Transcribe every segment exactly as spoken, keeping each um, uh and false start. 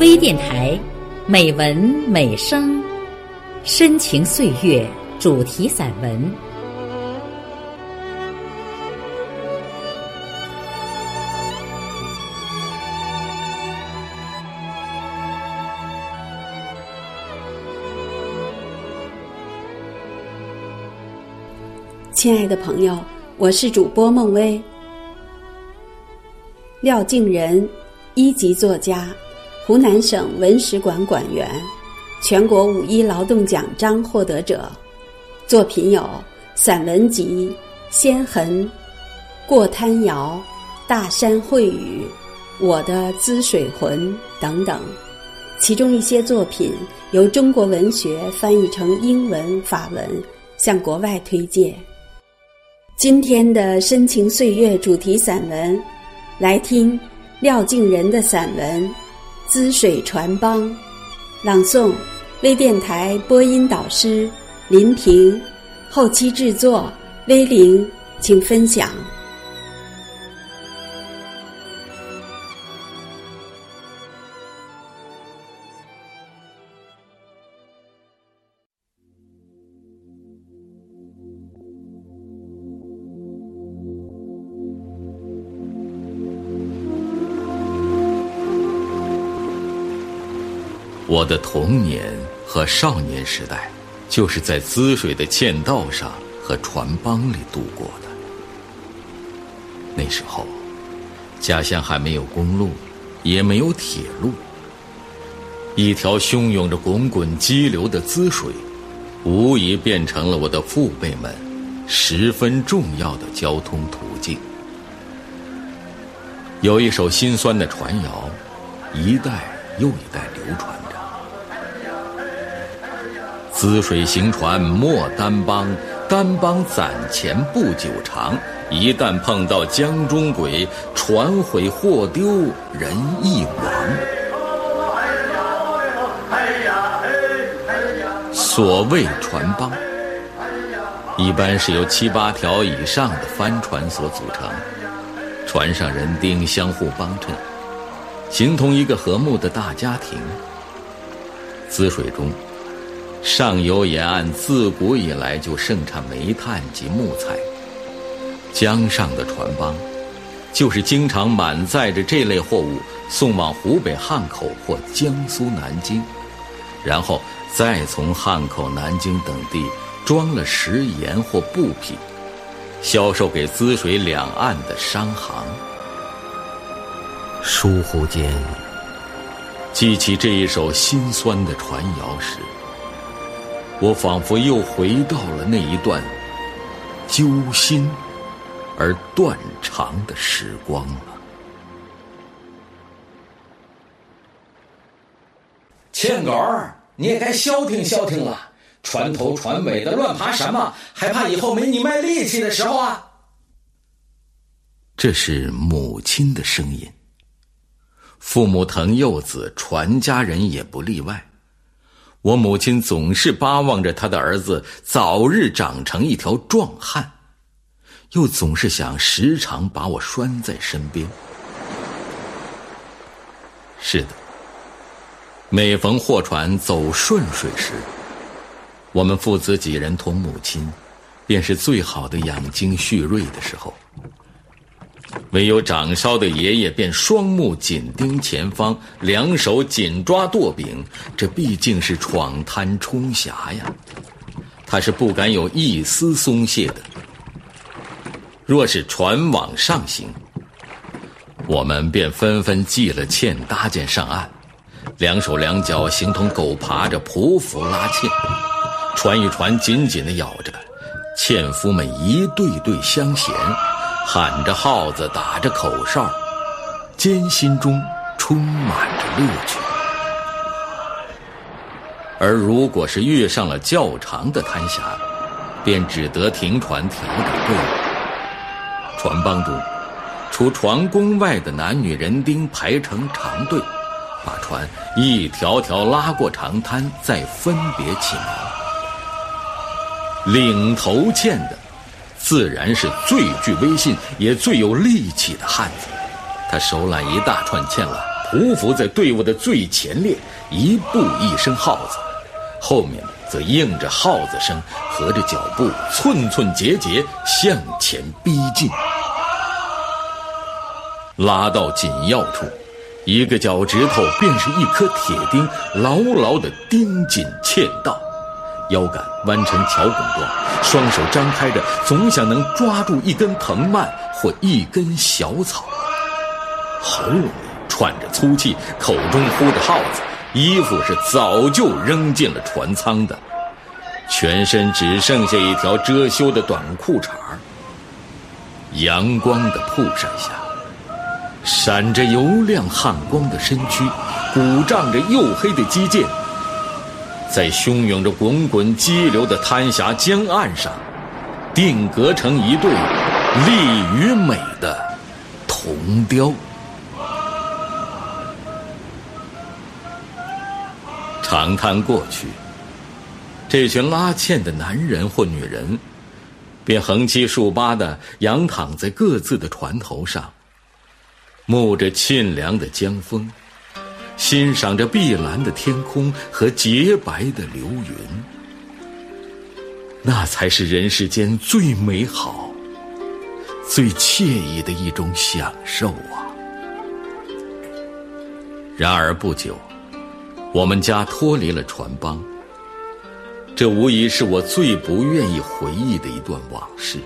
微电台，美文美声，深情岁月主题散文。 亲爱的朋友，我是主播孟薇。廖敬仁，一级作家，湖南省文史馆馆员，全国五一劳动奖章获得者，作品有散文集《先痕》、《过滩谣》、《大山会语》、《我的滋水魂》等等。其中一些作品由中国文学翻译成英文、法文，向国外推介。今天的深情岁月主题散文，来听廖敬仁的散文《滋水船帮》，朗诵微电台播音导师林平，后期制作威玲，请分享。 我的童年和少年时代，就是在滋水的堑道上和船帮里度过的。那时候，家乡还没有公路，也没有铁路，一条汹涌着滚滚激流的滋水，无疑变成了我的父辈们十分重要的交通途径。有一首心酸的传谣，一代又一代流传着。滋水行船莫单帮，单帮攒钱不久长。一旦碰到江中鬼，船毁货丢人一亡。所谓船帮，一般是由七八条以上的帆船所组成，船上人丁相互帮衬，形同一个和睦的大家庭。滋水中，上游沿岸自古以来就盛产煤炭及木材，江上的船帮就是经常满载着这类货物送往湖北汉口或江苏南京，然后再从汉口、南京等地装了食盐或布匹，销售给滋水两岸的商行。疏忽间，记起这一首心酸的传谣时，我仿佛又回到了那一段揪心而断肠的时光了。 欠狗儿，你也该消停消停了，船头船尾的乱爬什么？还怕以后没你卖力气的时候啊？ 这是母亲的声音。父母疼幼子，船家人也不例外。我母亲总是巴望着她的儿子早日长成一条壮汉，又总是想时常把我拴在身边。是的，每逢货船走顺水时，我们父子几人同母亲，便是最好的养精蓄锐的时候。唯有掌勺的爷爷便双目紧盯前方，两手紧抓舵柄，这毕竟是闯滩冲峡呀，他是不敢有一丝松懈的。若是船往上行，我们便纷纷系了纤搭件上岸，两手两脚形同狗爬着匍匐拉纤，船与船紧紧地咬着，纤夫们一对对相衔，喊着号子，打着口哨，艰辛中充满着乐趣。而如果是遇上了较长的滩峡，便只得停船调整队伍。船帮中，除船工外的男女人丁排成长队，把船一条条拉过长滩，再分别起锚。领头欠的自然是最具威信也最有力气的汉子，他手揽一大串纤缆， 匍匐在队伍的最前列，一步一声号子，后面则应着号子声，合着脚步，寸寸节节向前逼近。拉到紧要处，一个脚趾头便是一颗铁钉，牢牢地钉紧嵌道，腰杆弯成桥拱状，双手张开着，总想能抓住一根藤蔓或一根小草。喉咙里喘着粗气，口中呼着号子，衣服是早就扔进了船舱的，全身只剩下一条遮羞的短裤衩。阳光的曝晒下，闪着油亮汗光的身躯，鼓胀着黝黑的肌腱，在汹涌着滚滚激流的滩峡江岸上，定格成一对丽与美的铜雕。长叹过去，这群拉纤的男人或女人便横七竖八地仰躺在各自的船头上，沐着沁凉的江风，欣赏着碧蓝的天空和洁白的流云。那才是人世间最美好、最惬意的一种享受啊！然而不久，我们家脱离了船帮，这无疑是我最不愿意回忆的一段往事。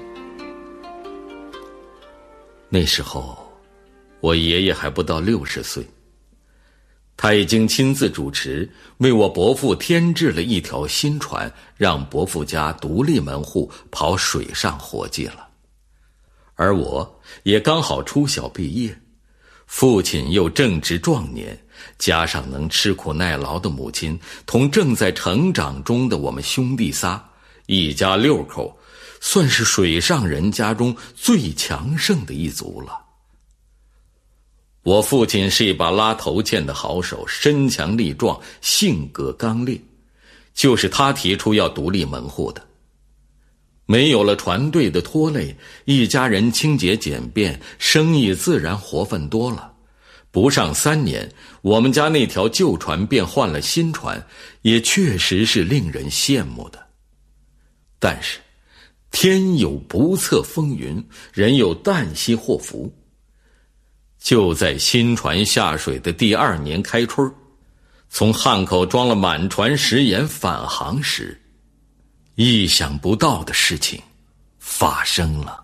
那时候，我爷爷还不到六十岁，他已经亲自主持，为我伯父添置了一条新船，让伯父家独立门户跑水上活计了。而我也刚好初小毕业，父亲又正值壮年，加上能吃苦耐劳的母亲，同正在成长中的我们兄弟仨，一家六口，算是水上人家中最强盛的一族了。我父亲是一把拉头毽的好手，身强力壮，性格刚烈，就是他提出要独立门户的。没有了船队的拖累，一家人清洁简便，生意自然活分多了。不上三年，我们家那条旧船便换了新船，也确实是令人羡慕的。但是天有不测风云，人有旦夕祸福。就在新船下水的第二年开春，从汉口装了满船食盐返航时，意想不到的事情发生了。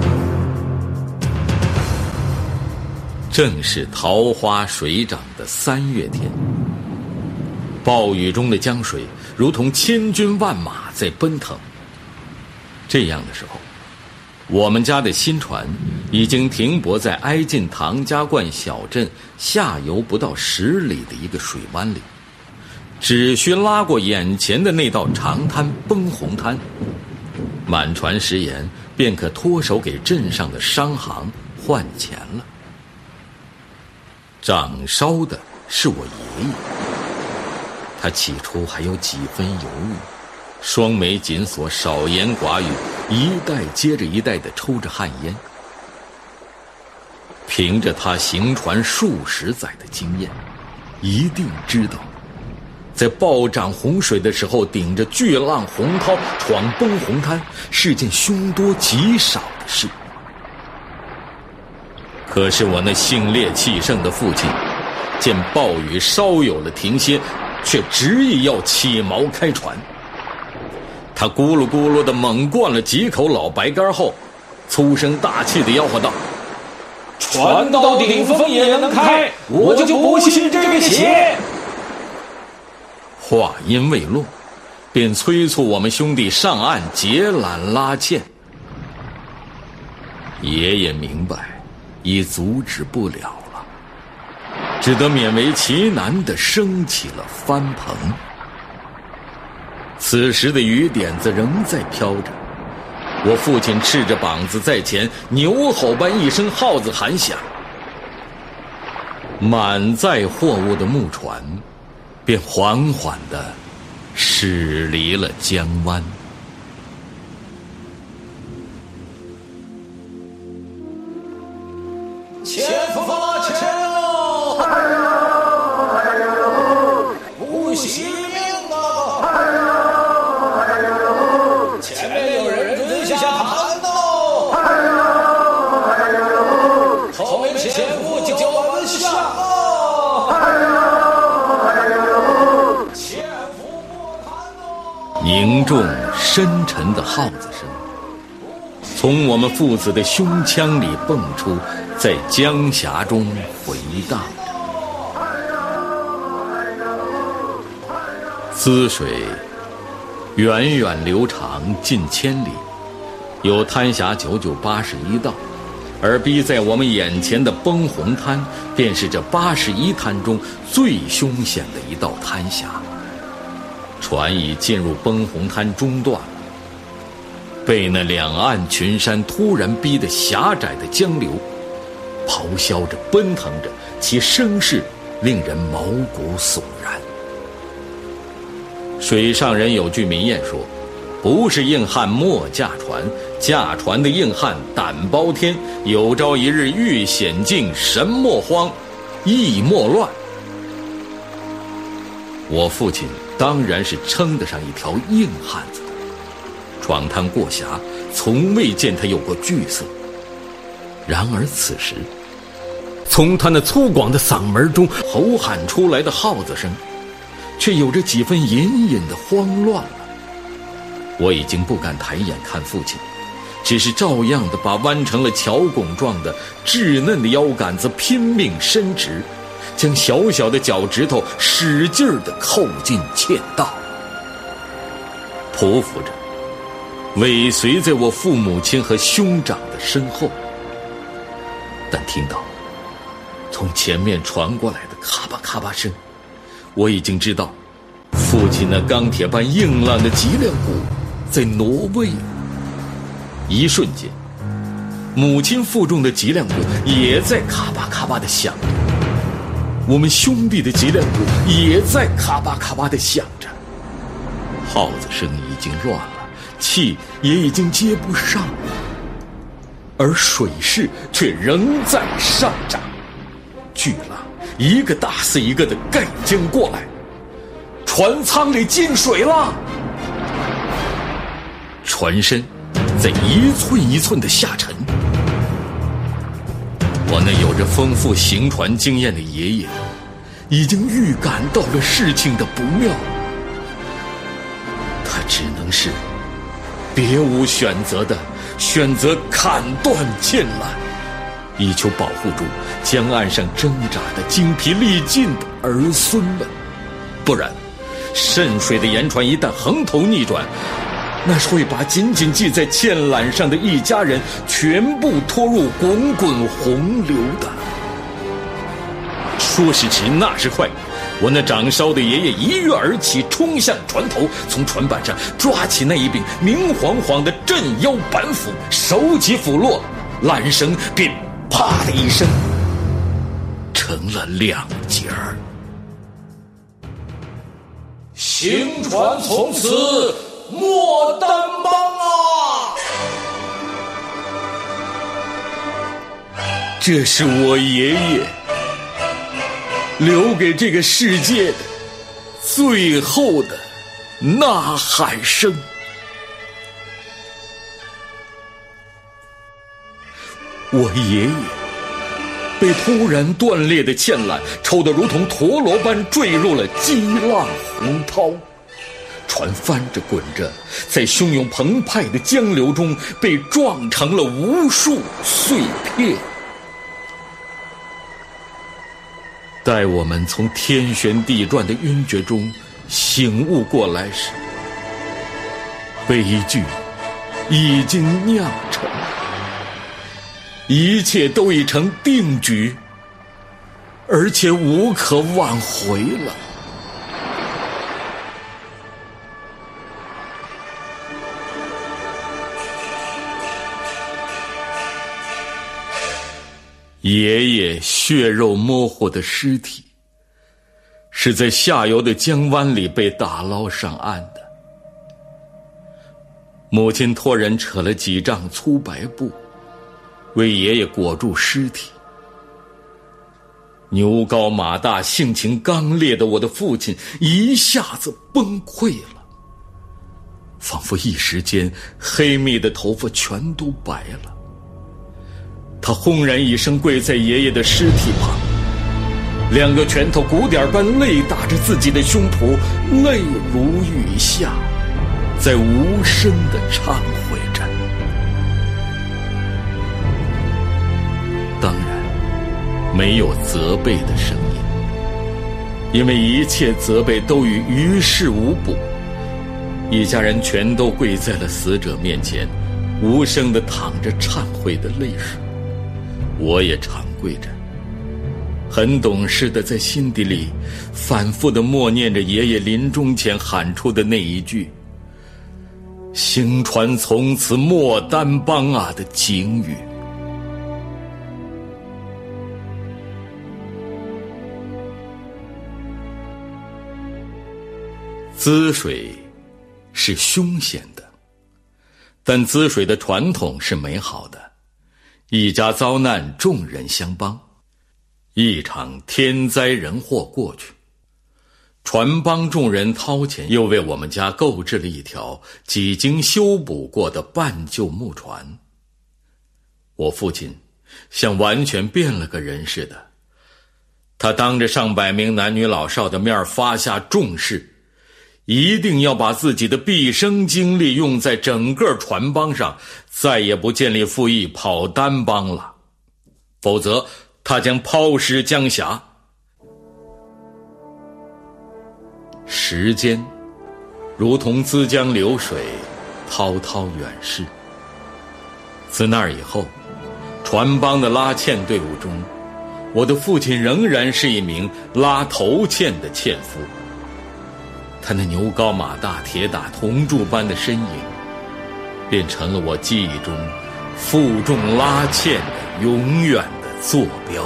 正是桃花水涨的三月天，暴雨中的江水如同千军万马在奔腾。这样的时候，我们家的新船已经停泊在挨近唐家观小镇下游不到十里的一个水湾里，只需拉过眼前的那道长滩崩红滩，满船食盐便可脱手给镇上的商行换钱了。掌烧的是我爷爷，他起初还有几分犹豫，双眉紧锁，少言寡语，一袋接着一袋地抽着旱烟。凭着他行船数十载的经验，一定知道在暴涨洪水的时候，顶着巨浪洪涛闯崩红滩是件凶多吉少的事。可是我那性烈气盛的父亲见暴雨稍有了停歇，却执意要起锚开船。他咕噜咕噜地猛灌了几口老白干后，粗声大气地吆喝道： 船到顶峰也能开，我就不信这个邪。 话音未落，便催促我们兄弟上岸截缆拉纤。爷爷明白已阻止不了了，只得勉为其难地升起了帆篷。此时的雨点子仍在飘着，我父亲赤着膀子在前，牛吼般一声号子喊响，满载货物的木船便缓缓地驶离了江湾。 前方拉纤喽！ 凝重深沉的号子声从我们父子的胸腔里蹦出，在江峡中回荡着。滋水源远流长近千里，有滩峡九九八十一道，而逼在我们眼前的崩洪滩，便是这八十一滩中最凶险的一道滩峡。船已进入崩洪滩中段了，被那两岸群山突然逼得狭窄的江流咆哮着奔腾着，其声势令人毛骨悚然。水上人有句名谚说，不是硬汉莫驾船，驾船的硬汉胆包天，有朝一日遇险境神莫慌，意莫乱。我父亲当然是称得上一条硬汉子的，闯滩过峡，从未见他有过惧色。然而此时，从他那粗犷的嗓门中吼喊出来的号子声，却有着几分隐隐的慌乱了。我已经不敢抬眼看父亲，只是照样的把弯成了乔拱状的稚嫩的腰杆子拼命伸直，将小小的脚趾头使劲地扣进嵌道，匍匐着尾随在我父母亲和兄长的身后。但听到从前面传过来的咔吧咔吧声，我已经知道父亲那钢铁般硬朗的脊梁骨在挪位了。一瞬间，母亲腹中的脊梁骨也在咔吧咔吧地响着，我们兄弟的脊梁骨也在咔吧咔吧地响着。号子声已经乱了，气也已经接不上了，而水势却仍在上涨。巨浪一个大似一个的盖将过来，船舱里进水了，船身在一寸一寸的下沉。我那有着丰富行船经验的爷爷已经预感到了事情的不妙，他只能是别无选择的选择砍断纤缆，以求保护住江岸上挣扎的精疲力尽的儿孙们。不然渗水的盐船一旦横头逆转，那是会把紧紧系在纤缆上的一家人全部拖入滚滚洪流的。说时迟，那时快，我那长烧的爷爷一跃而起，冲向船头，从船板上抓起那一柄明晃晃的镇腰板斧，手起斧落，缆绳便啪的一声成了两截儿。 行船从此莫担帮啊！ 这是我爷爷留给这个世界的最后的呐喊声。我爷爷被突然断裂的纤缆抽得如同陀螺般坠入了激浪洪涛，船翻着滚着，在汹涌澎湃的江流中被撞成了无数碎片。待我们从天旋地转的晕厥中醒悟过来时，悲剧已经酿成，一切都已成定局，而且无可挽回了。爷爷血肉模糊的尸体是在下游的江湾里被打捞上岸的。母亲托人扯了几丈粗白布为爷爷裹住尸体。牛高马大性情刚烈的我的父亲一下子崩溃了，仿佛一时间黑密的头发全都白了。他轰然一声跪在爷爷的尸体旁，两个拳头鼓点般擂打着自己的胸脯，泪如雨下。 在无声地忏悔着。当然，没有责备的声音，因为一切责备都与于事无补。一家人全都跪在了死者面前，无声地淌着忏悔的泪水。我也常跪着，很懂事地在心底里反复地默念着爷爷临终前喊出的那一句“兴传从此莫担帮啊”的警语。滋水是凶险的，但滋水的传统是美好的。一家遭难，众人相帮。一场天灾人祸过去，船帮众人掏钱，又为我们家购置了一条几经修补过的半旧木船。我父亲像完全变了个人似的，他当着上百名男女老少的面发下重誓，一定要把自己的毕生精力用在整个船帮上，再也不建立复议跑单帮了，否则他将抛尸江峡。时间如同滋江流水，滔滔远逝。自那儿以后，船帮的拉纤队伍中，我的父亲仍然是一名拉头纤的纤夫。他那牛高马大、铁打铜铸般的身影，便成了我记忆中负重拉纤的永远的坐标。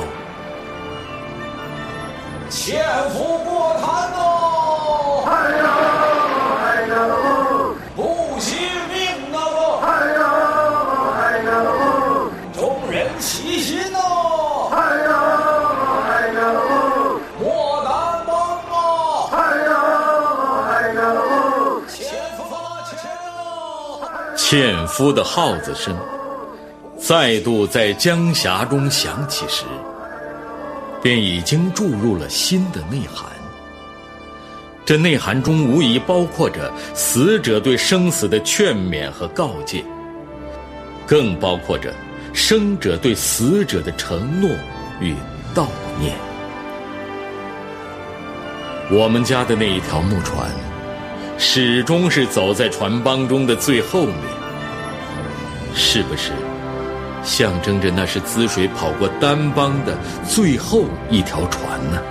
纤夫过坛哦， 哎呀哎呀， 不惜命哦， 哎呀哎呀， 众人齐心哦， 哎呀哎呀， 莫担帮哦， 哎呀哎呀， 纤夫发钱哦。 纤夫的号子声再度在江峡中响起时，便已经注入了新的内涵。这内涵中无疑包括着死者对生死的劝勉和告诫，更包括着生者对死者的承诺与悼念。我们家的那一条木船始终是走在船帮中的最后面，是不是象征着那是滋水跑过单帮的最后一条船呢？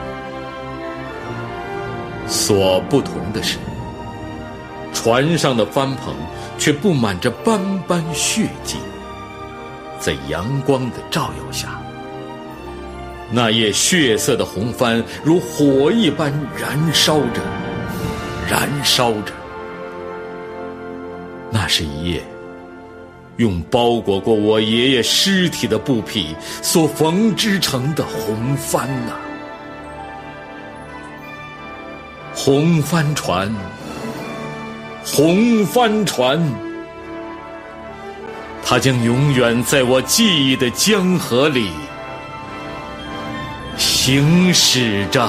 所不同的是，船上的帆篷却布满着斑斑血迹，在阳光的照耀下，那页血色的红帆如火一般燃烧着，燃烧着。那是一页用包裹过我爷爷尸体的布匹所缝织成的红帆呐、啊！红帆船，红帆船，它将永远在我记忆的江河里行驶着。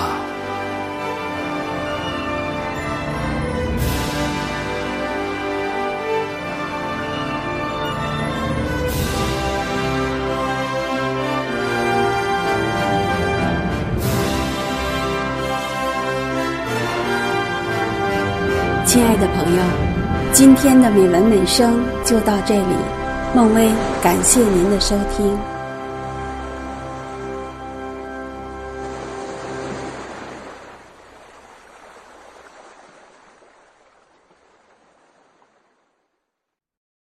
亲爱的朋友，今天的美文美声就到这里，孟薇感谢您的收听。